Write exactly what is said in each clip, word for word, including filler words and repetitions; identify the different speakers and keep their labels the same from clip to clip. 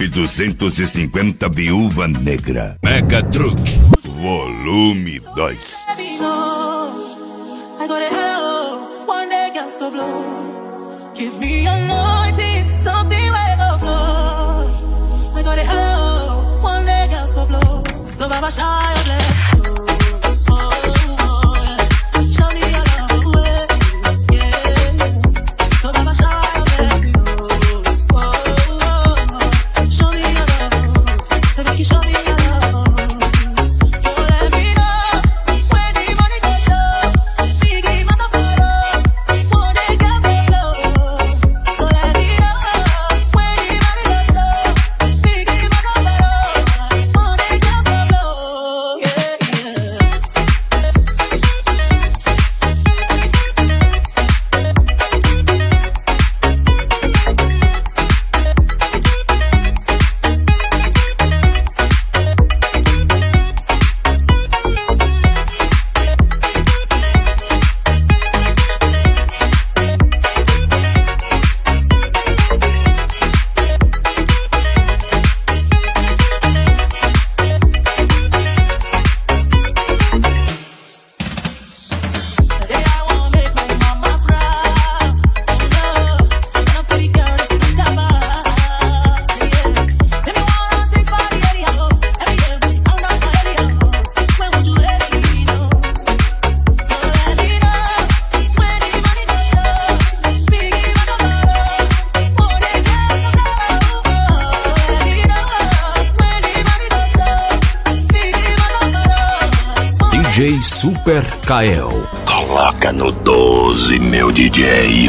Speaker 1: F duzentos e cinquenta Viúva Negra. Mega Truck, volume dois.
Speaker 2: Give me anointing, something will go flow. I got it hello, one day girls go blow. So Baba shine your bless.
Speaker 3: D J Super Kael.
Speaker 4: Coloca no doze, meu D J.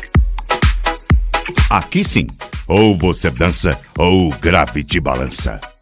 Speaker 1: Aqui sim, ou você dança ou o grave te balança.